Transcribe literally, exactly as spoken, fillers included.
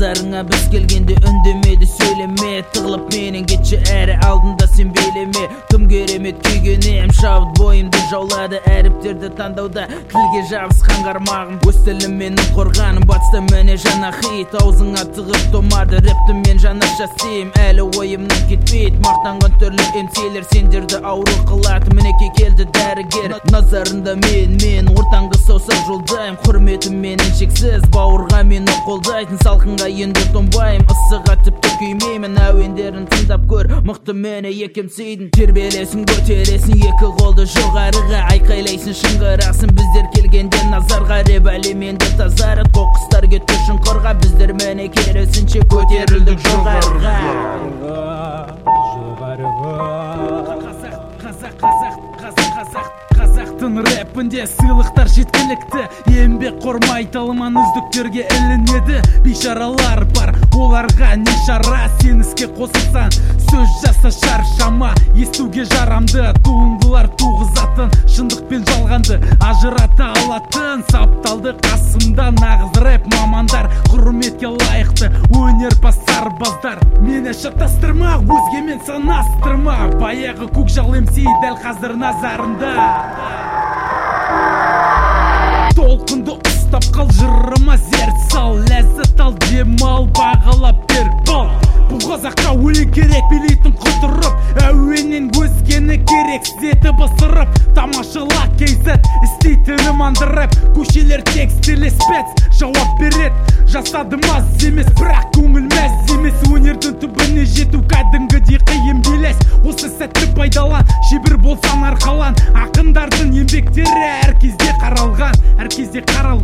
Назарыңа біз келгенде үндемеді, сөйлеме. Тығылып менен кетші әрі алдында сен билеме. Тым керемет күйгенем, шабыт бойымды жаулады. Әріптерді таңдауда тілге жабысқан қармағым. Өз тілім менің қорғаным, батыста міне жаңа хит. Аузыңа тығып томады, рэпті мен жаңаша сейм. Әлі ойымнан кетпейді, мақтанған түрлі емселер сендерді ауру қылады. Мінеке келді дәрігер, назарында мен, мен ортаңғы саусақ жолдайым. Құрметім менен шексіз, бауырға мені қолдайтын. Салқынға енді тонбайым, ысыға тіпті күймеймін. Әуендерін тыңдап көр, мықты мені екемсейдің. Тербелесің, көтересің екі қолды жоғарыға. Айқайлайсың, шыңғырасың біздер келгенде назарға. Реп әлеменді тазарып, қоқыстар кетті шұңқырға. Біздер мені кересінше көтерілдік жоғарыға. Қазақ, қазақ, қазақ, қазақ, қазақ. Қазақтың рэпінде сыйлықтар жеткілікті. Еңбек қормай талман үздіктерге ілінеді. Бейшаралар бар, оларға не шара. Сен іске қосылсан, сөз жаса шаршама. Естуге жарамды туындылар туғызатын, шындық пен жалғанды ажырата алатын. Сапталды қасымда нағыз рэп мамандар, құрметке лайықты өнерпаз сарбаздар. Мені шатастырма, өзгемен санастырма. Баяғы көкжал эмси дәл қазір назарында. Толқынды ұстап қал, жырыма зер сал. Ләззат ал, демал, бағалап бер бол. Бұл қазаққа өлең керек, билейтін құтырып. Әуенен өзгені керек, сеті басырып. Тамашыла кейзет, істейтінім андырып. Көшелер текстілі спец, жауап берет. Жасадым аз емес, бірақ көңіл мәз емес. Өнердің түбіне жету кәдімгідей қиын белес. Осы сәтті пайдалан, шебір болсан арқалан. Ақындардың еңбектері әр кезде қаралған, әр кезде қаралған.